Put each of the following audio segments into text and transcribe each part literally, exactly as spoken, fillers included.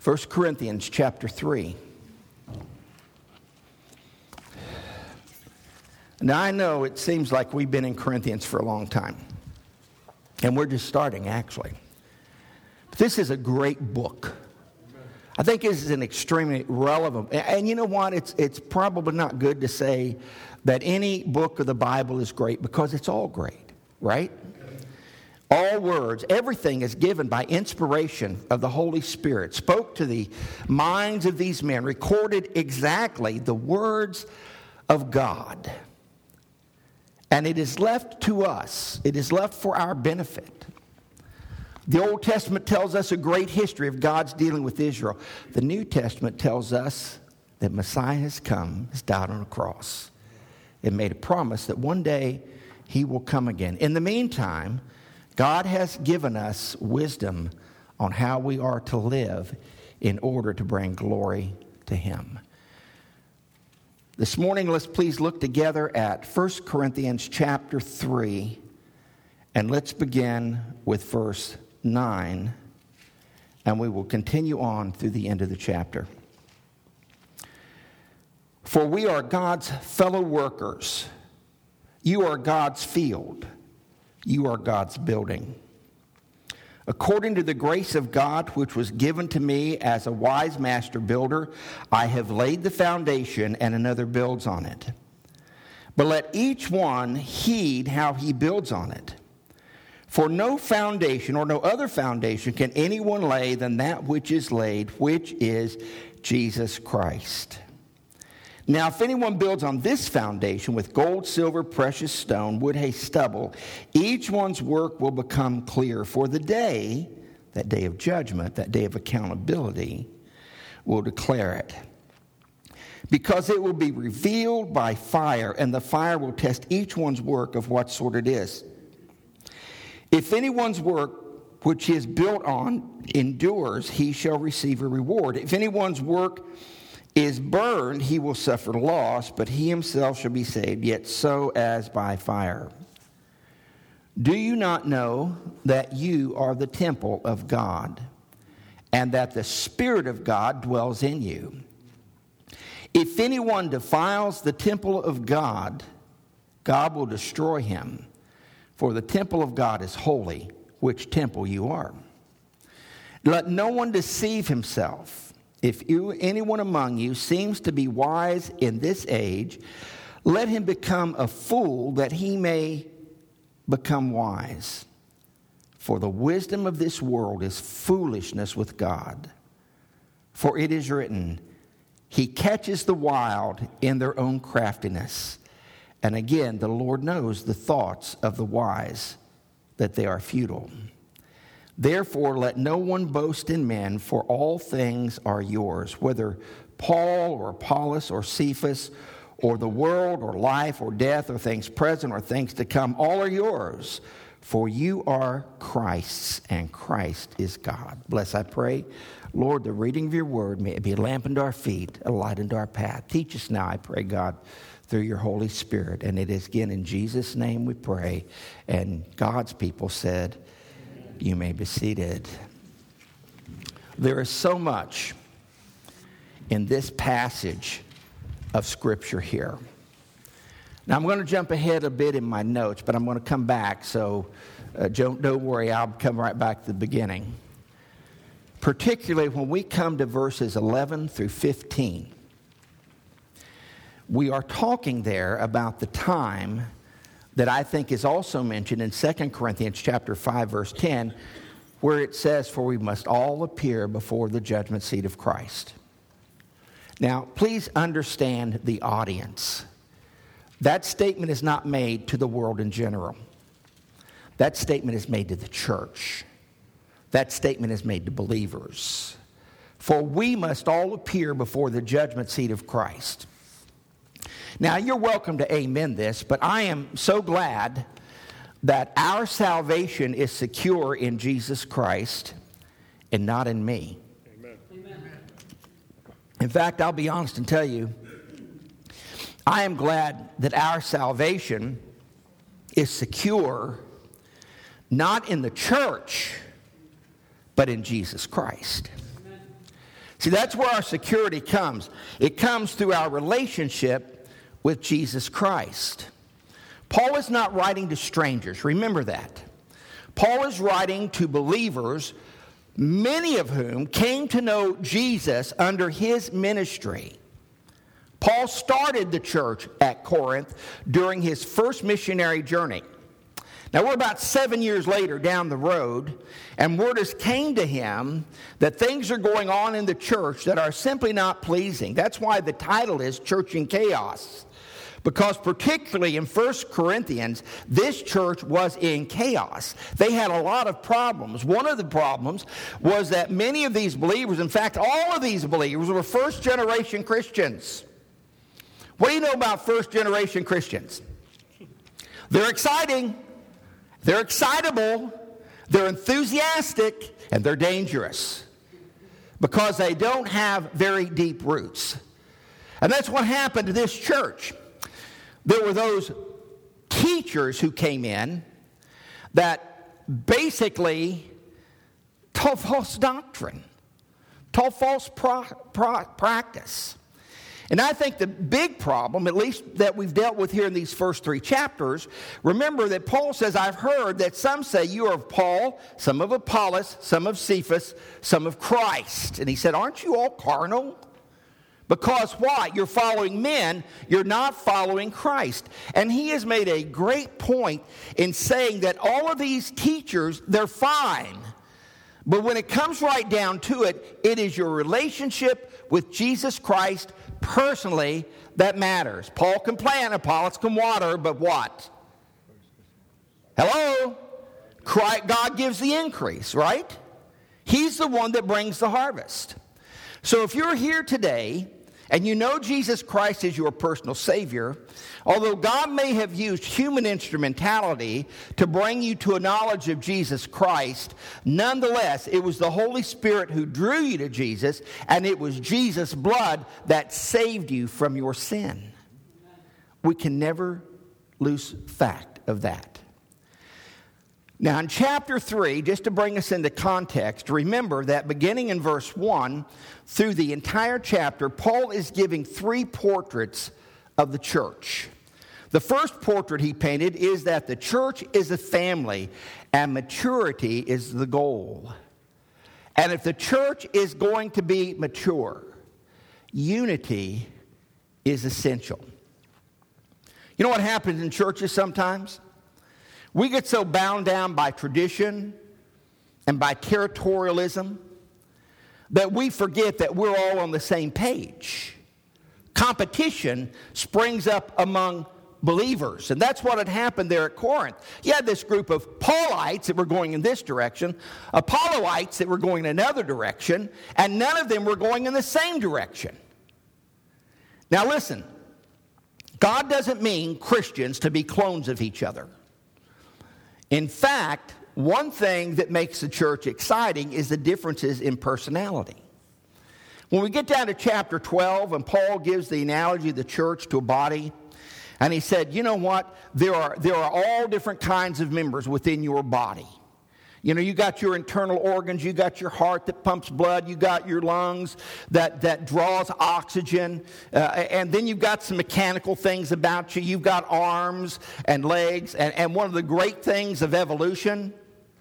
First Corinthians chapter three. Now, I know it seems like we've been in Corinthians for a long time. And we're just starting, actually. This is a great book. I think this is an extremely relevant. And you know what? It's, it's probably not good to say that any book of the Bible is great, because it's all great, right? All words, everything is given by inspiration of the Holy Spirit, spoke to the minds of these men, recorded exactly the words of God. And it is left to us. It is left for our benefit. The Old Testament tells us a great history of God's dealing with Israel. The New Testament tells us that Messiah has come, has died on a cross, and made a promise that one day he will come again. In the meantime, God has given us wisdom on how we are to live in order to bring glory to him. This morning, let's please look together at First Corinthians chapter three, and let's begin with verse nine, and we will continue on through the end of the chapter. For we are God's fellow workers. You are God's field. You are God's building. According to the grace of God which was given to me as a wise master builder, I have laid the foundation, and another builds on it. But let each one heed how he builds on it. For no foundation or no other foundation can anyone lay than that which is laid, which is Jesus Christ. Now, if anyone builds on this foundation with gold, silver, precious stone, wood, hay, stubble, each one's work will become clear. For the day, that day of judgment, that day of accountability, will declare it. Because it will be revealed by fire, and the fire will test each one's work of what sort it is. If anyone's work which he is built on endures, he shall receive a reward. If anyone's work is burned, he will suffer loss, but he himself shall be saved, yet so as by fire. Do you not know that you are the temple of God, and that the Spirit of God dwells in you? If anyone defiles the temple of God, God will destroy him, for the temple of God is holy, which temple you are. Let no one deceive himself. If you, anyone among you seems to be wise in this age, let him become a fool that he may become wise. For the wisdom of this world is foolishness with God. For it is written, he catches the wild in their own craftiness. And again, the Lord knows the thoughts of the wise, that they are futile. Therefore, let no one boast in men, for all things are yours, whether Paul or Apollos or Cephas or the world or life or death or things present or things to come, all are yours. For you are Christ's, and Christ is God. Bless, I pray, Lord, the reading of your word, may it be a lamp unto our feet, a light unto our path. Teach us now, I pray, God, through your Holy Spirit. And it is again in Jesus' name we pray. And God's people said, you may be seated. There is so much in this passage of Scripture here. Now, I'm going to jump ahead a bit in my notes, but I'm going to come back, so uh, don't, don't worry, I'll come right back to the beginning. Particularly when we come to verses eleven through fifteen. We are talking there about the time that I think is also mentioned in Second Corinthians chapter five, verse ten, where it says, for we must all appear before the judgment seat of Christ. Now, please understand the audience. That statement is not made to the world in general. That statement is made to the church. That statement is made to believers. For we must all appear before the judgment seat of Christ. Now, you're welcome to amen this, but I am so glad that our salvation is secure in Jesus Christ and not in me. Amen. In fact, I'll be honest and tell you, I am glad that our salvation is secure not in the church, but in Jesus Christ. See, that's where our security comes. It comes through our relationship with Jesus Christ. Paul is not writing to strangers. Remember that. Paul is writing to believers, many of whom came to know Jesus under his ministry. Paul started the church at Corinth during his first missionary journey. Now, we're about seven years later down the road, and word has came to him that things are going on in the church that are simply not pleasing. That's why the title is Church in Chaos. Because particularly in First Corinthians, this church was in chaos. They had a lot of problems. One of the problems was that many of these believers, in fact, all of these believers, were first-generation Christians. What do you know about first-generation Christians? They're exciting. They're excitable, they're enthusiastic, and they're dangerous because they don't have very deep roots. And that's what happened to this church. There were those teachers who came in that basically taught false doctrine, taught false pro- pro- practice. And I think the big problem, at least that we've dealt with here in these first three chapters, remember that Paul says, I've heard that some say you are of Paul, some of Apollos, some of Cephas, some of Christ. And he said, aren't you all carnal? Because why? You're following men, you're not following Christ. And he has made a great point in saying that all of these teachers, they're fine. But when it comes right down to it, it is your relationship with Jesus Christ personally that matters. Paul can plant, Apollos can water, but what? Hello? Christ, God gives the increase, right? He's the one that brings the harvest. So if you're here today and you know Jesus Christ is your personal Savior, although God may have used human instrumentality to bring you to a knowledge of Jesus Christ, nonetheless, it was the Holy Spirit who drew you to Jesus, and it was Jesus' blood that saved you from your sin. We can never lose fact of that. Now, in chapter three, just to bring us into context, remember that beginning in verse one through the entire chapter, Paul is giving three portraits of the church. The first portrait he painted is that the church is a family and maturity is the goal. And if the church is going to be mature, unity is essential. You know what happens in churches sometimes? We get so bound down by tradition and by territorialism that we forget that we're all on the same page. Competition springs up among believers, and that's what had happened there at Corinth. You had this group of Paulites that were going in this direction, Apolloites that were going in another direction, and none of them were going in the same direction. Now listen, God doesn't mean Christians to be clones of each other. In fact, one thing that makes the church exciting is the differences in personality. When we get down to chapter twelve, and Paul gives the analogy of the church to a body, and he said, you know what? There are, there are all different kinds of members within your body. You know, you got your internal organs, you got your heart that pumps blood, you got your lungs that, that draws oxygen, uh, and then you've got some mechanical things about you. You've got arms and legs, and, and one of the great things of evolution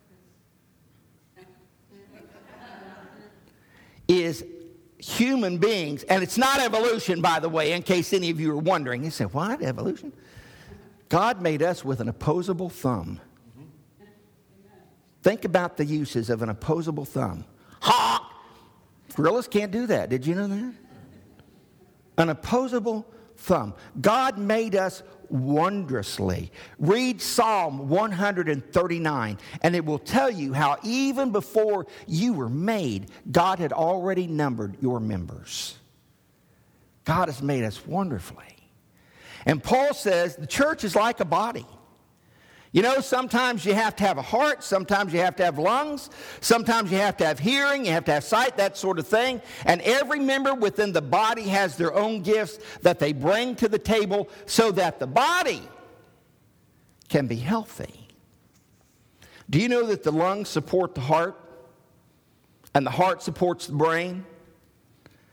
is human beings, and it's not evolution, by the way, in case any of you are wondering. You say, what, evolution? God made us with an opposable thumb. Think about the uses of an opposable thumb. Ha! Gorillas can't do that. Did you know that? An opposable thumb. God made us wondrously. Read Psalm one thirty-nine, and it will tell you how even before you were made, God had already numbered your members. God has made us wonderfully. And Paul says the church is like a body. You know, sometimes you have to have a heart, sometimes you have to have lungs, sometimes you have to have hearing, you have to have sight, that sort of thing. And every member within the body has their own gifts that they bring to the table so that the body can be healthy. Do you know that the lungs support the heart and the heart supports the brain?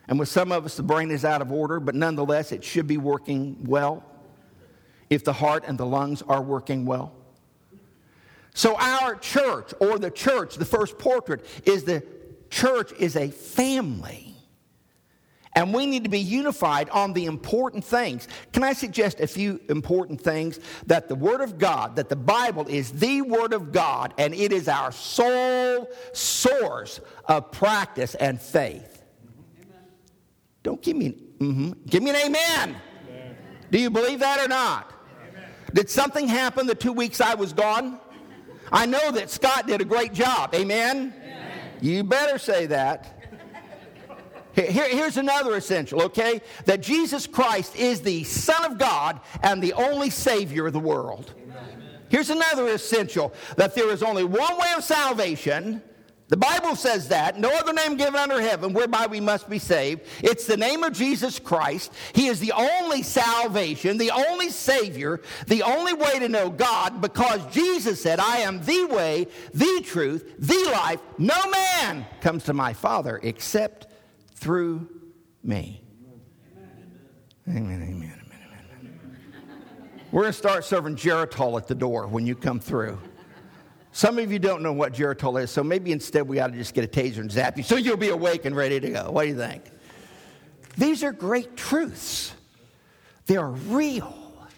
And with some of us, the brain is out of order, but nonetheless, it should be working well if the heart and the lungs are working well. So our church, or the church, the first portrait, is the church is a family. And we need to be unified on the important things. Can I suggest a few important things? That the Word of God, that the Bible is the Word of God, and it is our sole source of practice and faith. Amen. Don't give me an mm-hmm. Give me an amen. Amen. Do you believe that or not? Amen. Did something happen the two weeks I was gone? I know that Scott did a great job. Amen? Amen. You better say that. Here, here's another essential, okay? That Jesus Christ is the Son of God and the only Savior of the world. Amen. Here's another essential, that there is only one way of salvation. The Bible says that. No other name given under heaven whereby we must be saved. It's the name of Jesus Christ. He is the only salvation, the only Savior, the only way to know God, because Jesus said, I am the way, the truth, the life. No man comes to my Father except through me. Amen, amen, amen, amen, amen. We're going to start serving Geritol at the door when you come through. Some of you don't know what Geritol is, so maybe instead we ought to just get a taser and zap you so you'll be awake and ready to go. What do you think? These are great truths. They are real.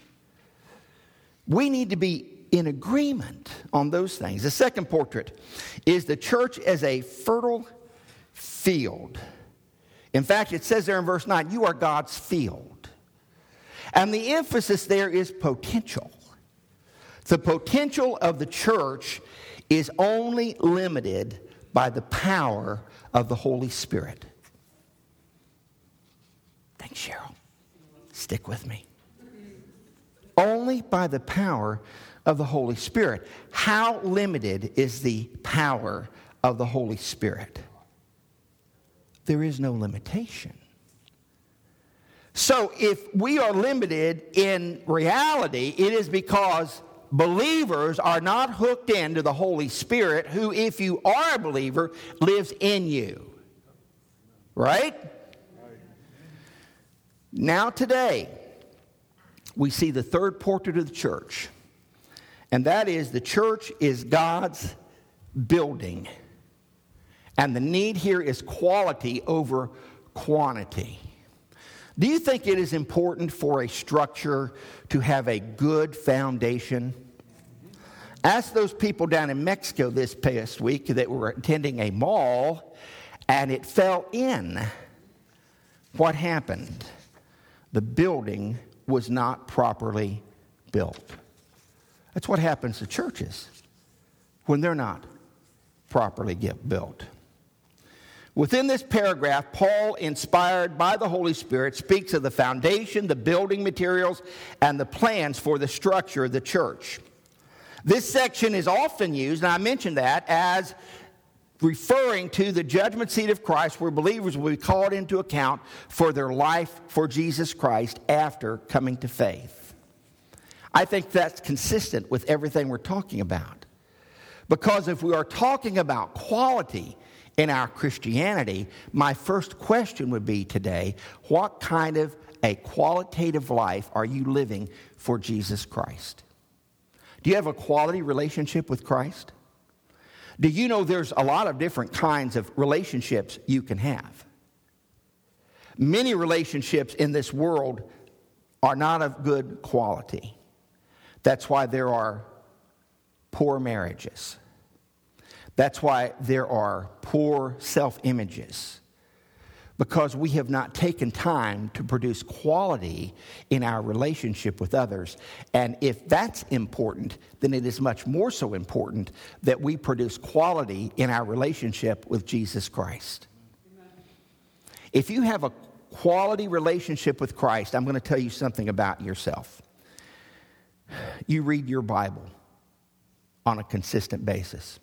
We need to be in agreement on those things. The second portrait is the church as a fertile field. In fact, it says there in verse nine, you are God's field. And the emphasis there is potential. The potential of the church is only limited by the power of the Holy Spirit. Thanks, Cheryl. Stick with me. Only by the power of the Holy Spirit. How limited is the power of the Holy Spirit? There is no limitation. So if we are limited in reality, it is because believers are not hooked into the Holy Spirit, who, if you are a believer, lives in you. Right? Now today, we see the third portrait of the church. And that is, the church is God's building. And the need here is quality over quantity. Do you think it is important for a structure to have a good foundation? Ask those people down in Mexico this past week that were attending a mall and it fell in. What happened? The building was not properly built. That's what happens to churches when they're not properly get built. Within this paragraph, Paul, inspired by the Holy Spirit, speaks of the foundation, the building materials, and the plans for the structure of the church. This section is often used, and I mentioned that, as referring to the judgment seat of Christ, where believers will be called into account for their life for Jesus Christ after coming to faith. I think that's consistent with everything we're talking about. Because if we are talking about quality in our Christianity, my first question would be today, what kind of a qualitative life are you living for Jesus Christ? Do you have a quality relationship with Christ? Do you know there's a lot of different kinds of relationships you can have? Many relationships in this world are not of good quality. That's why there are poor marriages. That's why there are poor self-images. Because we have not taken time to produce quality in our relationship with others. And if that's important, then it is much more so important that we produce quality in our relationship with Jesus Christ. Amen. If you have a quality relationship with Christ, I'm going to tell you something about yourself. You read your Bible on a consistent basis.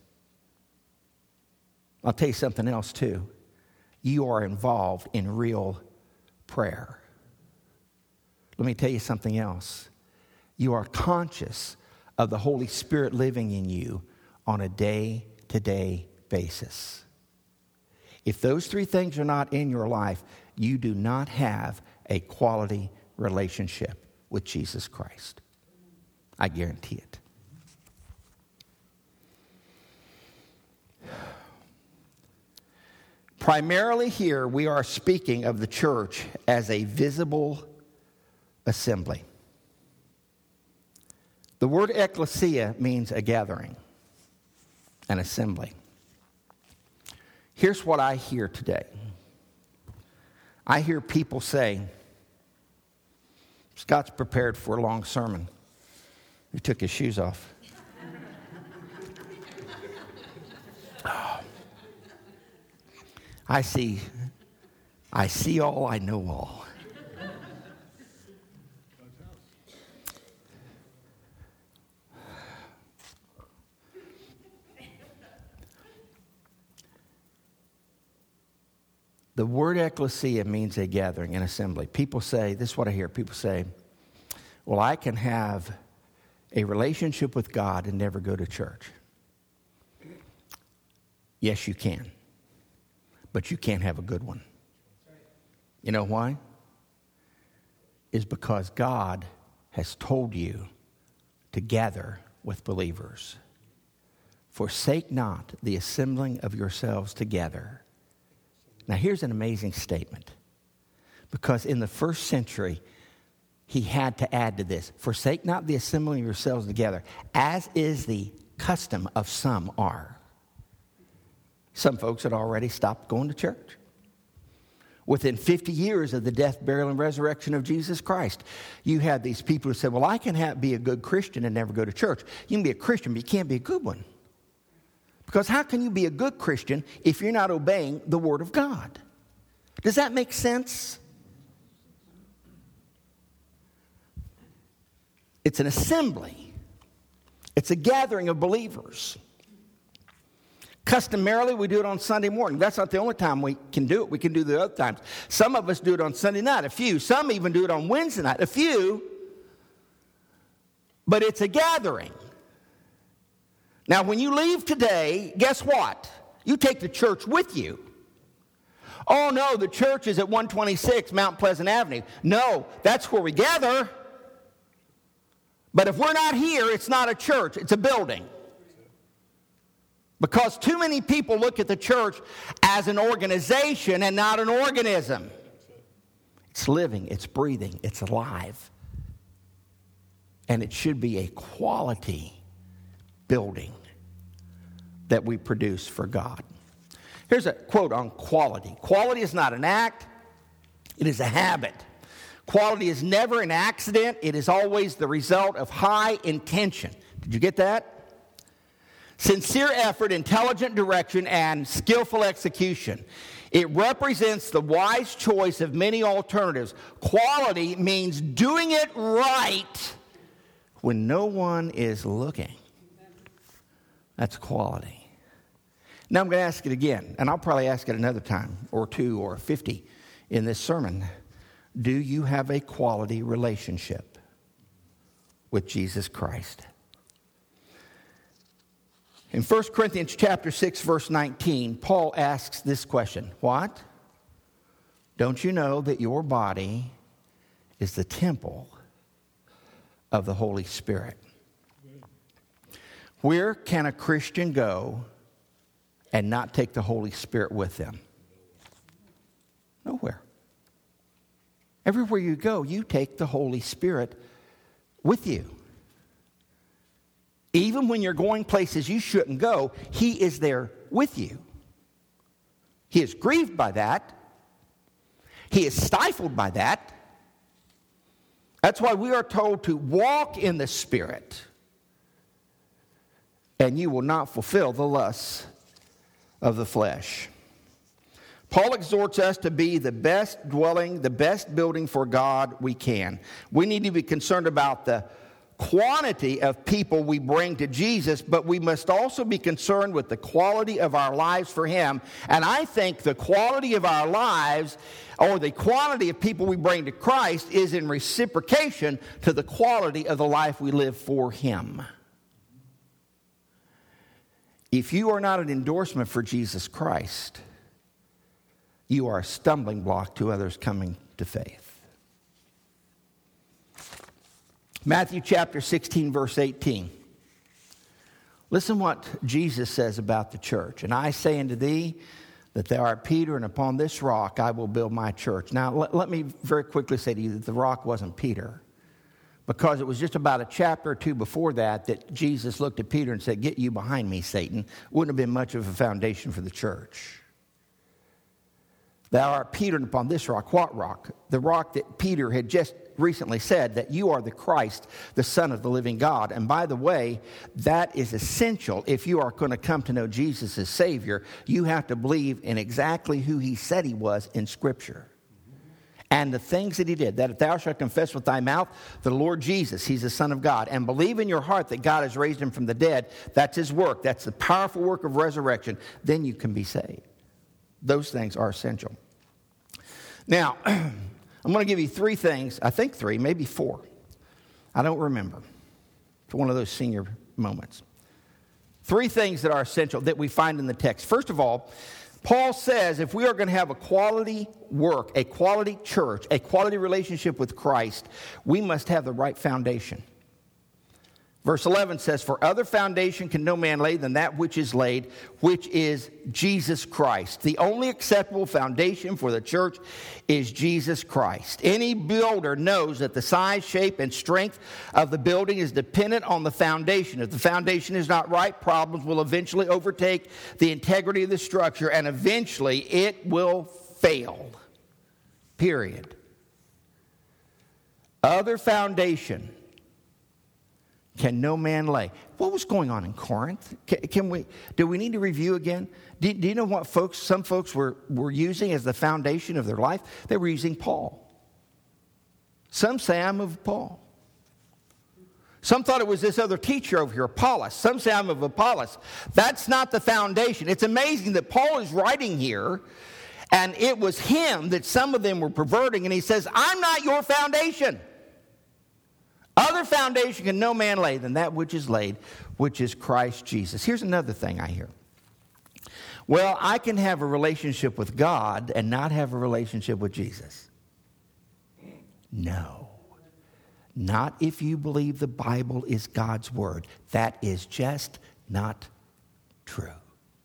I'll tell you something else too. You are involved in real prayer. Let me tell you something else. You are conscious of the Holy Spirit living in you on a day-to-day basis. If those three things are not in your life, you do not have a quality relationship with Jesus Christ. I guarantee it. Primarily here, we are speaking of the church as a visible assembly. The word ecclesia means a gathering, an assembly. Here's what I hear today. I hear people say, Scott's prepared for a long sermon. He took his shoes off. Oh. I see, I see all, I know all. The word ecclesia means a gathering, an assembly. People say, this is what I hear, people say, well, I can have a relationship with God and never go to church. Yes, you can. But you can't have a good one. You know why? It's because God has told you to gather with believers. Forsake not the assembling of yourselves together. Now, here's an amazing statement. Because in the first century, he had to add to this. Forsake not the assembling of yourselves together, as is the custom of some are. Some folks had already stopped going to church. Within fifty years of the death, burial, and resurrection of Jesus Christ, you had these people who said, well, I can have, be a good Christian and never go to church. You can be a Christian, but you can't be a good one. Because how can you be a good Christian if you're not obeying the Word of God? Does that make sense? It's an assembly. It's a gathering of believers. Customarily, we do it on Sunday morning. That's not the only time we can do it. We can do it the other times. Some of us do it on Sunday night, a few. Some even do it on Wednesday night, a few. But it's a gathering. Now, when you leave today, guess what? You take the church with you. Oh, no, the church is at one twenty-six Mount Pleasant Avenue. No, that's where we gather. But if we're not here, it's not a church, it's a building. Because too many people look at the church as an organization and not an organism. It's living, it's breathing, it's alive. And it should be a quality building that we produce for God. Here's a quote on quality. Quality is not an act, it is a habit. Quality is never an accident, it is always the result of high intention. Did you get that? Sincere effort, intelligent direction, and skillful execution. It represents the wise choice of many alternatives. Quality means doing it right when no one is looking. That's quality. Now I'm going to ask it again, and I'll probably ask it another time, or two, or fifty in this sermon. Do you have a quality relationship with Jesus Christ? In First Corinthians chapter six, verse nineteen, Paul asks this question. What? Don't you know that your body is the temple of the Holy Spirit? Where can a Christian go and not take the Holy Spirit with them? Nowhere. Everywhere you go, you take the Holy Spirit with you. Even when you're going places you shouldn't go, He is there with you. He is grieved by that. He is stifled by that. That's why we are told to walk in the Spirit, and you will not fulfill the lusts of the flesh. Paul exhorts us to be the best dwelling, the best building for God we can. We need to be concerned about the quantity of people we bring to Jesus, but we must also be concerned with the quality of our lives for Him. And I think the quality of our lives, or the quantity of people we bring to Christ, is in reciprocation to the quality of the life we live for Him. If you are not an endorsement for Jesus Christ, you are a stumbling block to others coming to faith. Matthew chapter sixteen, verse eighteen. Listen what Jesus says about the church. And I say unto thee that thou art Peter, and upon this rock I will build my church. Now, let, let me very quickly say to you that the rock wasn't Peter, because it was just about a chapter or two before that that Jesus looked at Peter and said, "Get you behind me, Satan." Wouldn't have been much of a foundation for the church. Thou art Peter, and upon this rock. What rock? The rock that Peter had just recently said that you are the Christ, the Son of the living God. And by the way, that is essential. If you are going to come to know Jesus as Savior, you have to believe in exactly who he said he was in Scripture. And the things that he did, that if thou shalt confess with thy mouth the Lord Jesus, he's the Son of God, and believe in your heart that God has raised him from the dead, that's his work. That's the powerful work of resurrection. Then you can be saved. Those things are essential. Now, I'm going to give you three things, I think three, maybe four. I don't remember. It's one of those senior moments. Three things that are essential that we find in the text. First of all, Paul says if we are going to have a quality work, a quality church, a quality relationship with Christ, we must have the right foundation. Verse eleven says, "For other foundation can no man lay than that which is laid, which is Jesus Christ." The only acceptable foundation for the church is Jesus Christ. Any builder knows that the size, shape, and strength of the building is dependent on the foundation. If the foundation is not right, problems will eventually overtake the integrity of the structure, and eventually it will fail. Period. Other foundation can no man lay. What was going on in Corinth? Can, can we, do we need to review again? Do, do you know what folks, some folks were, were using as the foundation of their life? They were using Paul. Some say I'm of Paul. Some thought it was this other teacher over here, Apollos. Some say I'm of Apollos. That's not the foundation. It's amazing that Paul is writing here, and it was him that some of them were perverting, and he says, I'm not your foundation. Other foundation can no man lay than that which is laid, which is Christ Jesus. Here's another thing I hear. Well, I can have a relationship with God and not have a relationship with Jesus. No. Not if you believe the Bible is God's word. That is just not true.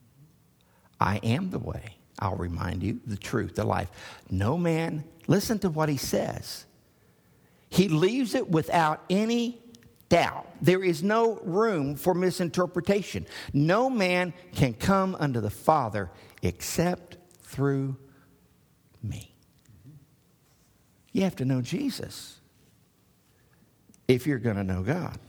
I am the way, I'll remind you, the truth, the life. No man, listen to what he says. He leaves it without any doubt. There is no room for misinterpretation. No man can come unto the Father except through me. You have to know Jesus if you're going to know God.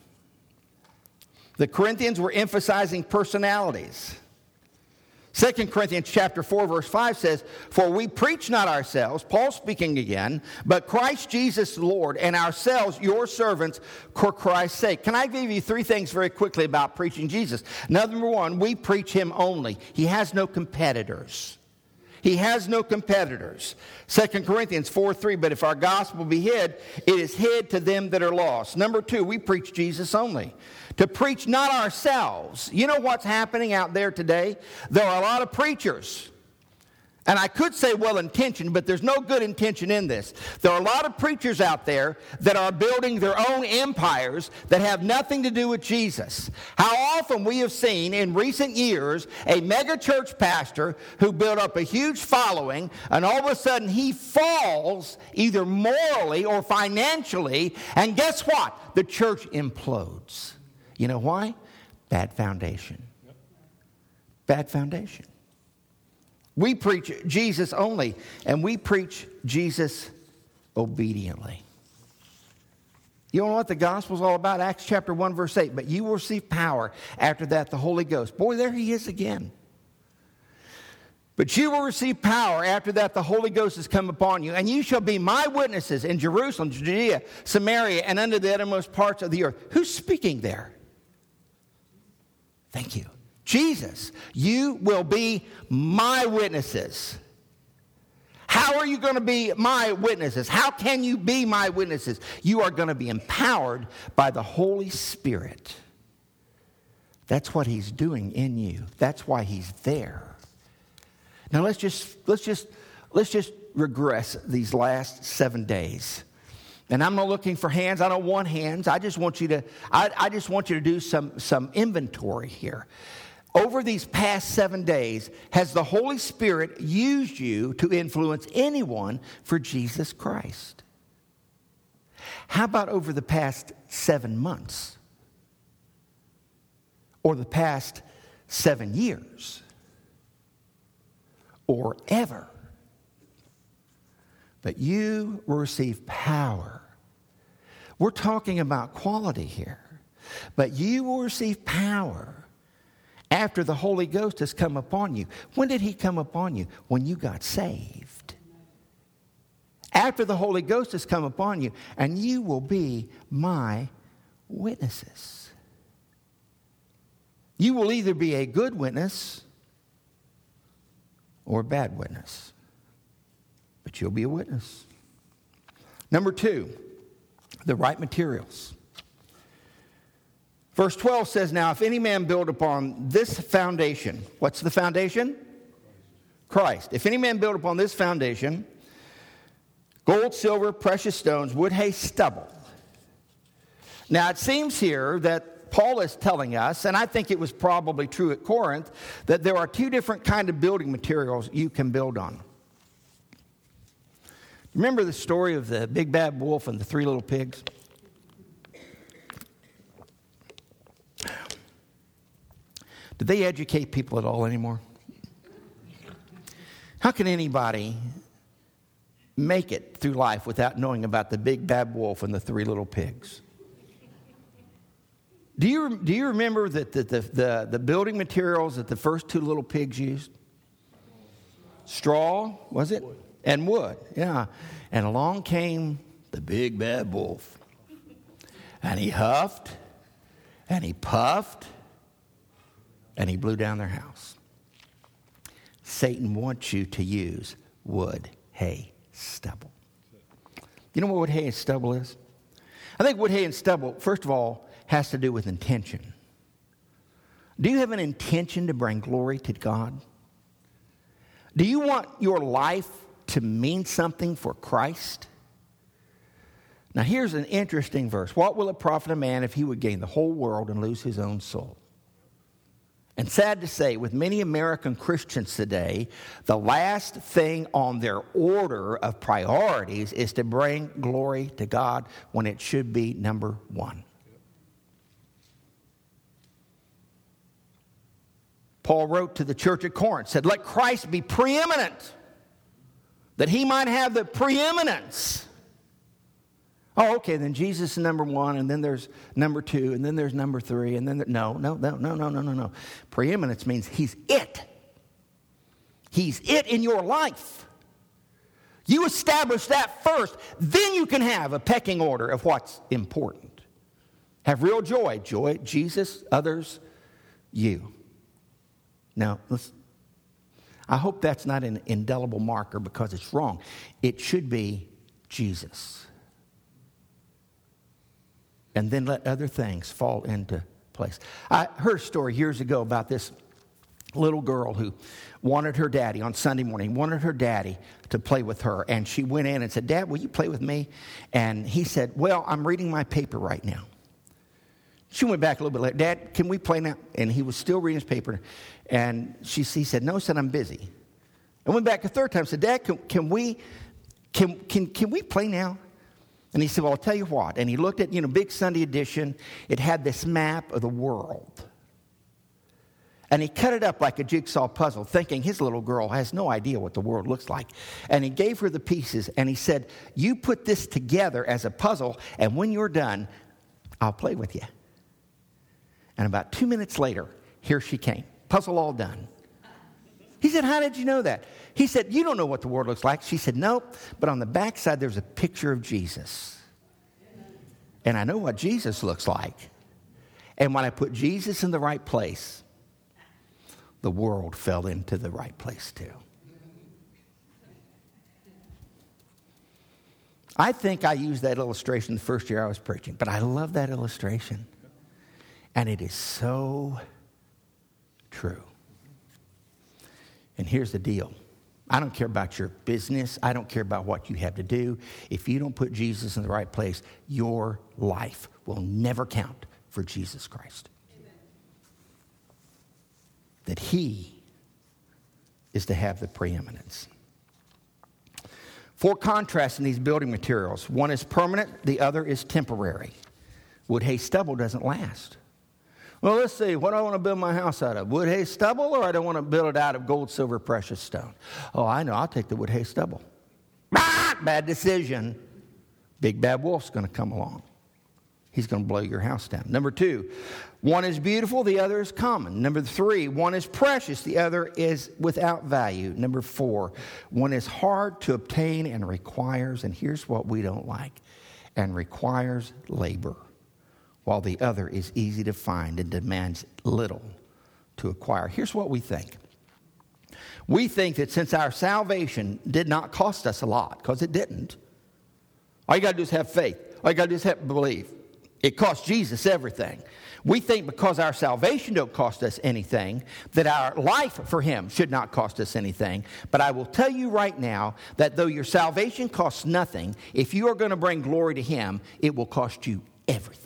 The Corinthians were emphasizing personalities. Second Corinthians chapter four, verse five says, "For we preach not ourselves," Paul speaking again, "but Christ Jesus Lord, and ourselves your servants for Christ's sake." Can I give you three things very quickly about preaching Jesus? Number one, we preach him only. He has no competitors. He has no competitors. Second Corinthians four three, "But if our gospel be hid, it is hid to them that are lost." Number two, we preach Jesus only. To preach not ourselves. You know what's happening out there today? There are a lot of preachers. And I could say well-intentioned, but there's no good intention in this. There are a lot of preachers out there that are building their own empires that have nothing to do with Jesus. How often we have seen in recent years a mega church pastor who built up a huge following, and all of a sudden he falls either morally or financially, and guess what? The church implodes. You know why? Bad foundation. Bad foundation. We preach Jesus only, and we preach Jesus obediently. You know what the gospel's all about? Acts chapter one, verse eight. "But you will receive power after that, the Holy Ghost." Boy, there he is again. "But you will receive power after that, the Holy Ghost has come upon you, and you shall be my witnesses in Jerusalem, Judea, Samaria, and unto the uttermost parts of the earth." Who's speaking there? Thank you. Jesus. "You will be my witnesses." How are you going to be my witnesses? How can you be my witnesses? You are going to be empowered by the Holy Spirit. That's what he's doing in you. That's why he's there. Now let's just let's just let's just regress these last seven days. And I'm not looking for hands. I don't want hands. I just want you to, I, I just want you to do some, some inventory here. Over these past seven days, has the Holy Spirit used you to influence anyone for Jesus Christ? How about over the past seven months? Or the past seven years? Or ever? But you will receive power. We're talking about quality here. But you will receive power after the Holy Ghost has come upon you. When did he come upon you? When you got saved. After the Holy Ghost has come upon you, and you will be my witnesses. You will either be a good witness or a bad witness. But you'll be a witness. Number two, the right materials. Verse twelve says, now if any man build upon this foundation, what's the foundation? Christ. If any man build upon this foundation, gold, silver, precious stones, wood, hay, stubble. Now it seems here that Paul is telling us, and I think it was probably true at Corinth, that there are two different kinds of building materials you can build on. Remember the story of the big bad wolf and the three little pigs? Do they educate people at all anymore? How can anybody make it through life without knowing about the big bad wolf and the three little pigs? Do you, do you remember that the, the, the, the building materials that the first two little pigs used? Straw, was it? Wood. And wood, yeah. And along came the big bad wolf. And he huffed, and he puffed, and he blew down their house. Satan wants you to use wood, hay, stubble. You know what wood, hay, and stubble is? I think wood, hay, and stubble, first of all, has to do with intention. Do you have an intention to bring glory to God? Do you want your life to mean something for Christ? Now here's an interesting verse. What will it profit a man if he would gain the whole world and lose his own soul? And sad to say, with many American Christians today, the last thing on their order of priorities is to bring glory to God when it should be number one. Paul wrote to the church at Corinth, said, let Christ be preeminent, that he might have the preeminence. Oh, okay, then Jesus is number one, and then there's number two, and then there's number three, and then there, no, no, no, no, no, no, no, no. Preeminence means he's it. He's it in your life. You establish that first, then you can have a pecking order of what's important. Have real joy. Joy, Jesus, others, you. Now, let's, I hope that's not an indelible marker because it's wrong. It should be Jesus. And then let other things fall into place. I heard a story years ago about this little girl who wanted her daddy on Sunday morning, wanted her daddy to play with her. And she went in and said, Dad, will you play with me? And he said, well, I'm reading my paper right now. She went back a little bit later. Dad, can we play now? And he was still reading his paper. And she, he said, no, son, I'm busy. I went back a third time and said, Dad, can, can we can, can, can we play now? And he said, well, I'll tell you what. And he looked at, you know, big Sunday edition. It had this map of the world. And he cut it up like a jigsaw puzzle, thinking his little girl has no idea what the world looks like. And he gave her the pieces, and he said, you put this together as a puzzle, and when you're done, I'll play with you. And about two minutes later, here she came. Puzzle all done. He said, how did you know that? He said, you don't know what the world looks like. She said, nope. But on the backside, there's a picture of Jesus. And I know what Jesus looks like. And when I put Jesus in the right place, the world fell into the right place too. I think I used that illustration the first year I was preaching, but I love that illustration. And it is so true. And here's the deal. I don't care about your business. I don't care about what you have to do. If you don't put Jesus in the right place, your life will never count for Jesus Christ. Amen. That he is to have the preeminence. Four contrasts in these building materials. One is permanent, the other is temporary. Wood, hay, stubble doesn't last. Well, let's see, what do I want to build my house out of? Wood, hay, stubble, or I don't want to build it out of gold, silver, precious stone? Oh, I know, I'll take the wood, hay, stubble. Ah, bad decision. Big bad wolf's going to come along. He's going to blow your house down. Number two, one is beautiful, the other is common. Number three, one is precious, the other is without value. Number four, one is hard to obtain and requires, and here's what we don't like, and requires labor, while the other is easy to find and demands little to acquire. Here's what we think. We think that since our salvation did not cost us a lot, because it didn't, all you got to do is have faith. All you got to do is have believe. It cost Jesus everything. We think because our salvation don't cost us anything, that our life for him should not cost us anything. But I will tell you right now that though your salvation costs nothing, if you are going to bring glory to him, it will cost you everything.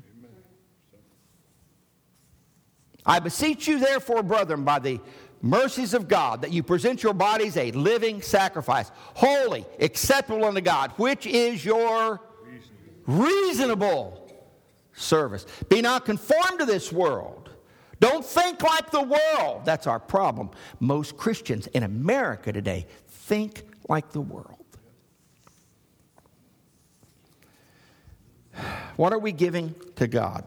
I beseech you, therefore, brethren, by the mercies of God, that you present your bodies a living sacrifice, holy, acceptable unto God, which is your reasonable, reasonable service. Be not conformed to this world. Don't think like the world. That's our problem. Most Christians in America today think like the world. What are we giving to God?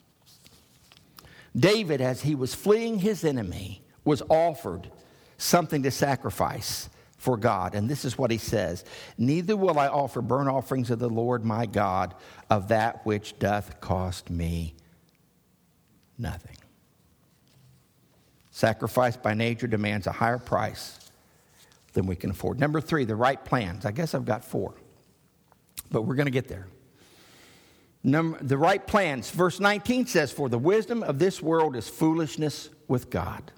David, as he was fleeing his enemy, was offered something to sacrifice for God. And this is what he says, neither will I offer burnt offerings of the Lord my God of that which doth cost me nothing. Sacrifice by nature demands a higher price than we can afford. Number three, the right plans. I guess I've got four, but we're going to get there. Number, the right plans. Verse nineteen says, for the wisdom of this world is foolishness with God.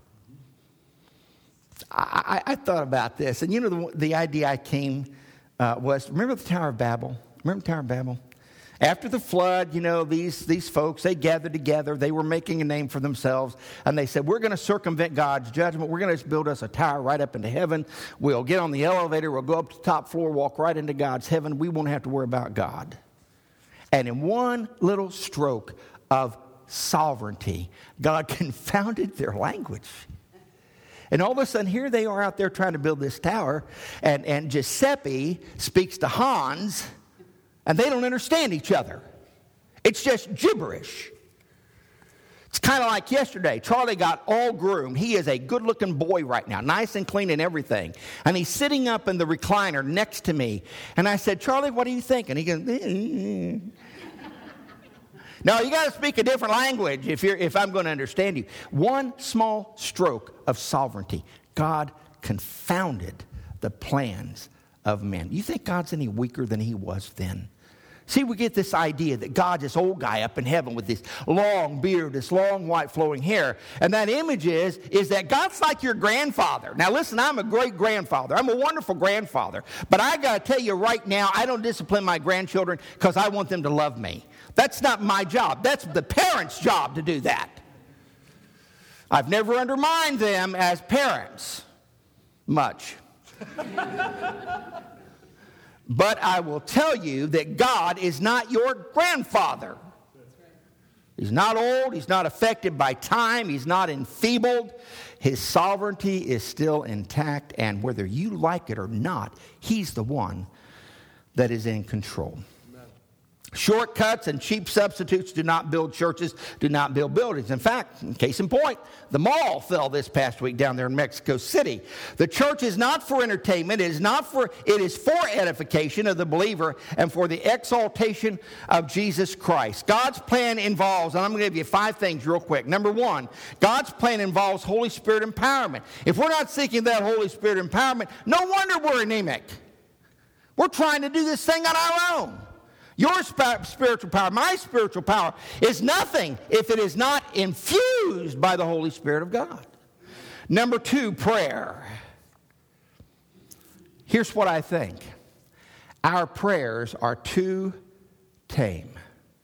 I, I, I thought about this, and you know the, the idea I came uh, was, remember the Tower of Babel? Remember the Tower of Babel? After the flood, you know, these, these folks, they gathered together. They were making a name for themselves, and they said, we're going to circumvent God's judgment. We're going to build us a tower right up into heaven. We'll get on the elevator. We'll go up to the top floor, walk right into God's heaven. We won't have to worry about God. And in one little stroke of sovereignty, God confounded their language. And all of a sudden, here they are out there trying to build this tower, and, and Giuseppe speaks to Hans, and they don't understand each other. It's just gibberish. It's kind of like yesterday. Charlie got all groomed. He is a good-looking boy right now, nice and clean and everything. And he's sitting up in the recliner next to me. And I said, Charlie, what do you think? And he goes, mm-hmm. No, you got to speak a different language if you're if I'm going to understand you. One small stroke of sovereignty. God confounded the plans of men. You think God's any weaker than he was then? See, we get this idea that God's this old guy up in heaven with this long beard, this long white flowing hair. And that image is, is that God's like your grandfather. Now listen, I'm a great grandfather. I'm a wonderful grandfather. But I got to tell you right now, I don't discipline my grandchildren because I want them to love me. That's not my job. That's the parents' job to do that. I've never undermined them as parents much. But I will tell you that God is not your grandfather. He's not old. He's not affected by time. He's not enfeebled. His sovereignty is still intact. And whether you like it or not, he's the one that is in control. Shortcuts and cheap substitutes do not build churches, do not build buildings. In fact, case in point, the mall fell this past week down there in Mexico City. The church is not for entertainment. It is not for, it is for edification of the believer and for the exaltation of Jesus Christ. God's plan involves, and I'm going to give you five things real quick. Number one, God's plan involves Holy Spirit empowerment. If we're not seeking that Holy Spirit empowerment, no wonder we're anemic. We're trying to do this thing on our own. Your spiritual power, my spiritual power, is nothing if it is not infused by the Holy Spirit of God. Number two, prayer. Here's what I think. Our prayers are too tame.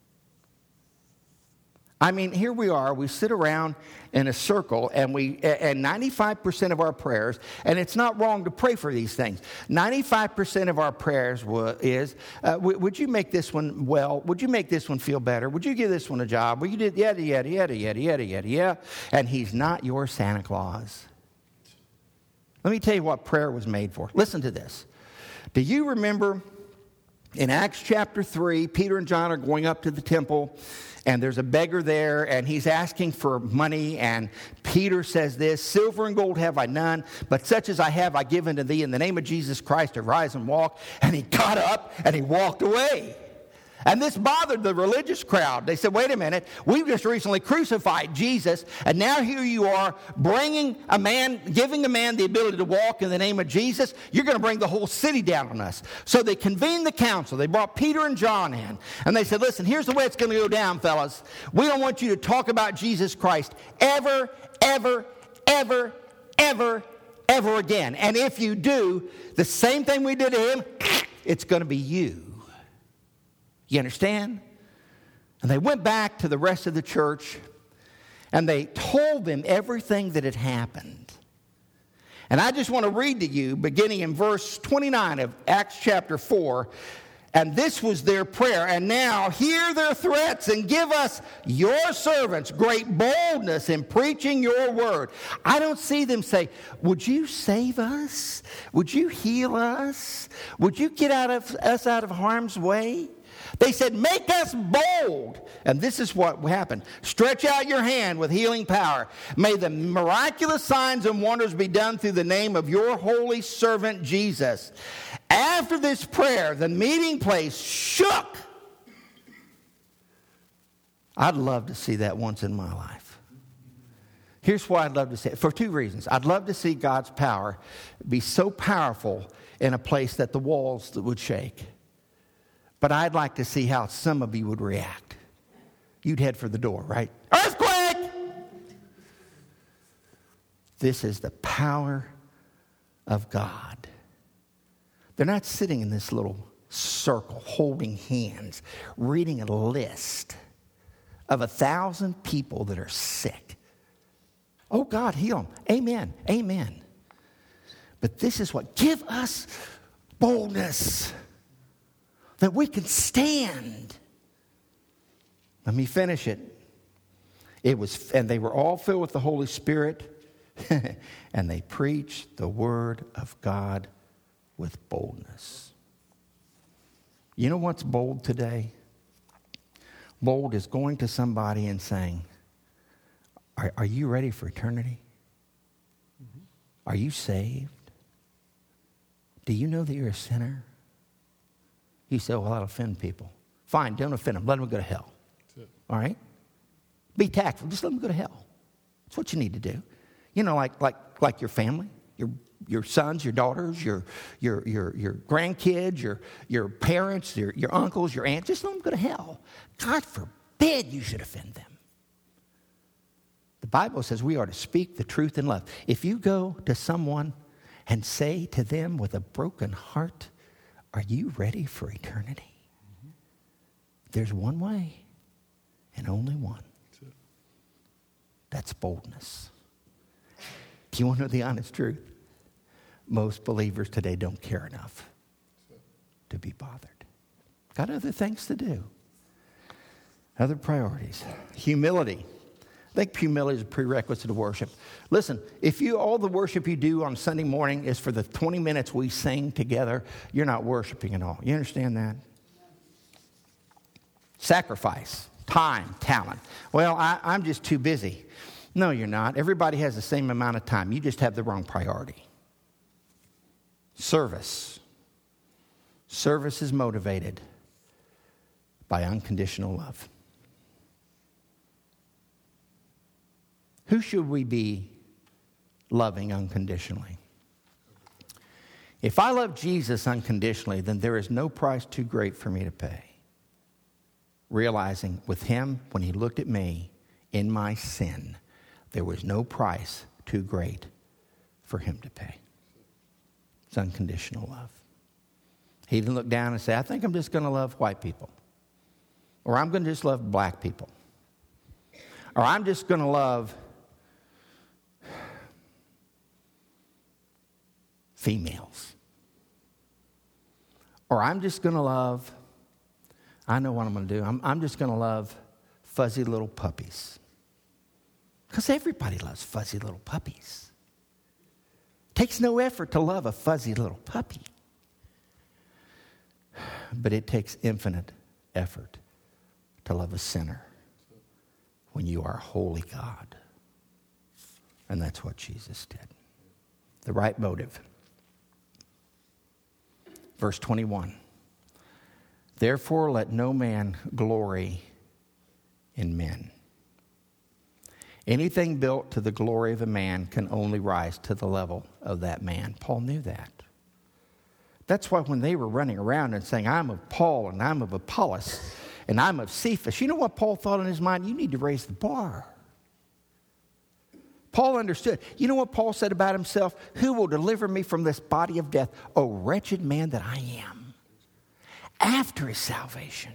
I mean, here we are, we sit around in a circle, and we and ninety-five percent of our prayers, and it's not wrong to pray for these things. ninety-five percent of our prayers is, uh, would you make this one well? Would you make this one feel better? Would you give this one a job? Would you do yada, yada, yada, yada, yada, yada, yada? And he's not your Santa Claus. Let me tell you what prayer was made for. Listen to this. Do you remember in Acts chapter three, Peter and John are going up to the temple, and there's a beggar there, and he's asking for money, and Peter says this, silver and gold have I none, but such as I have I give unto thee in the name of Jesus Christ, arise and walk. And he got up, and he walked away. And this bothered the religious crowd. They said, wait a minute, we've just recently crucified Jesus, and now here you are bringing a man, giving a man the ability to walk in the name of Jesus. You're going to bring the whole city down on us. So they convened the council. They brought Peter and John in, and they said, listen, here's the way it's going to go down, fellas. We don't want you to talk about Jesus Christ ever, ever, ever, ever, ever again. And if you do, the same thing we did to him, it's going to be you. You understand? And they went back to the rest of the church, and they told them everything that had happened. And I just want to read to you, beginning in verse twenty-nine of Acts chapter four. And this was their prayer. And now hear their threats, and give us, your servants, great boldness in preaching your word. I don't see them say, would you save us? Would you heal us? Would you get out of us out of harm's way? They said, make us bold. And this is what happened. Stretch out your hand with healing power. May the miraculous signs and wonders be done through the name of your holy servant Jesus. After this prayer, the meeting place shook. I'd love to see that once in my life. Here's why I'd love to see it. For two reasons. I'd love to see God's power be so powerful in a place that the walls would shake. But I'd like to see how some of you would react. You'd head for the door, right? Earthquake! This is the power of God. They're not sitting in this little circle, holding hands, reading a list of a thousand people that are sick. Oh, God, heal them. Amen. Amen. But this is what, give us boldness that we can stand. Let me finish it. It was, and they were all filled with the Holy Spirit, and they preached the word of God with boldness. You know what's bold today? Bold is going to somebody and saying, Are, are you ready for eternity? Mm-hmm. Are you saved? Do you know that you're a sinner? You say, well, that'll offend people. Fine, don't offend them. Let them go to hell. All right? Be tactful. Just let them go to hell. That's what you need to do. You know, like like like your family, your your sons, your daughters, your your your your grandkids, your your parents, your, your uncles, your aunts. Just let them go to hell. God forbid you should offend them. The Bible says we are to speak the truth in love. If you go to someone and say to them with a broken heart, are you ready for eternity? Mm-hmm. There's one way and only one. That's, That's boldness. Do you want to know the honest truth? Most believers today don't care enough to be bothered. Got other things to do. Other priorities. Humility. I think humility is a prerequisite to worship. Listen, if you all the worship you do on Sunday morning is for the twenty minutes we sing together, you're not worshiping at all. You understand that? Sacrifice, time, talent. Well, I, I'm just too busy. No, you're not. Everybody has the same amount of time. You just have the wrong priority. Service. Service is motivated by unconditional love. Who should we be loving unconditionally? If I love Jesus unconditionally, then there is no price too great for me to pay. Realizing with him, when he looked at me in my sin, there was no price too great for him to pay. It's unconditional love. He didn't look down and say, I think I'm just going to love white people. Or I'm going to just love black people. Or I'm just going to love females. Or I'm just going to love, I know what I'm going to do. I'm, I'm just going to love fuzzy little puppies. Because everybody loves fuzzy little puppies. It takes no effort to love a fuzzy little puppy. But it takes infinite effort to love a sinner when you are a holy God. And that's what Jesus did. The right motive. Verse twenty-one. Therefore let no man glory in men. Anything built to the glory of a man can only rise to the level of that man. Paul knew that. That's why when they were running around and saying, I'm of Paul and I'm of Apollos and I'm of Cephas, you know what Paul thought in his mind? You need to raise the bar. Paul understood. You know what Paul said about himself? Who will deliver me from this body of death? O wretched man that I am. After his salvation.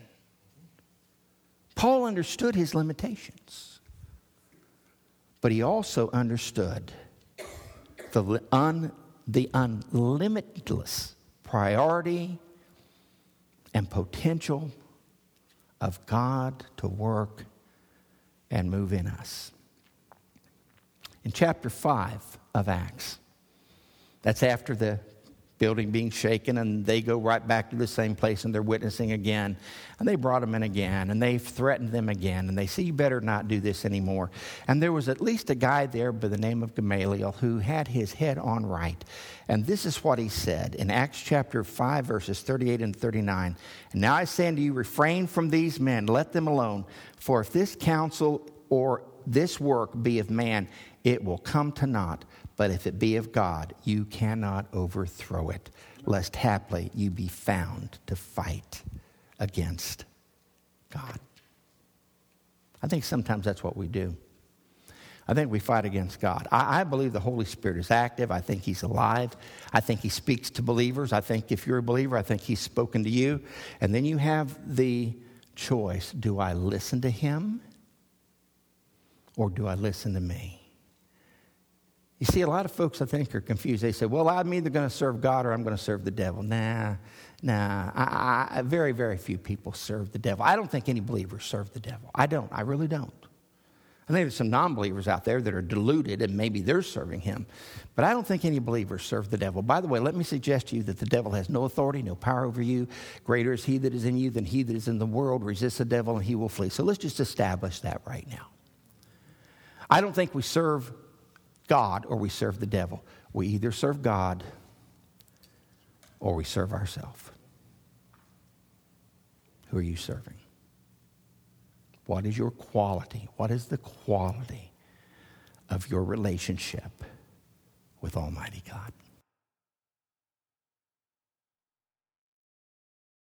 Paul understood his limitations. But he also understood the, un, the unlimitless priority and potential of God to work and move in us. In chapter five of Acts, that's after the building being shaken, and they go right back to the same place and they're witnessing again. And they brought them in again, and they threatened them again, and they say, you better not do this anymore. And there was at least a guy there by the name of Gamaliel who had his head on right. And this is what he said in Acts chapter five, verses thirty-eight and thirty-nine. And now I say unto you, refrain from these men, let them alone. For if this counsel or this work be of man, it will come to naught. But if it be of God, you cannot overthrow it, lest haply you be found to fight against God. I think sometimes that's what we do. I think we fight against God. I, I believe the Holy Spirit is active. I think he's alive. I think he speaks to believers. I think if you're a believer, I think he's spoken to you. And then you have the choice. Do I listen to him or do I listen to me? You see, a lot of folks, I think, are confused. They say, well, I'm either going to serve God or I'm going to serve the devil. Nah, nah. I, I, very, very few people serve the devil. I don't think any believers serve the devil. I don't. I really don't. I think there's some non-believers out there that are deluded and maybe they're serving him. But I don't think any believers serve the devil. By the way, let me suggest to you that the devil has no authority, no power over you. Greater is he that is in you than he that is in the world. Resist the devil and he will flee. So let's just establish that right now. I don't think we serve God or we serve the devil. We either serve God or we serve ourselves. Who are you serving? What is your quality? What is the quality of your relationship with Almighty God?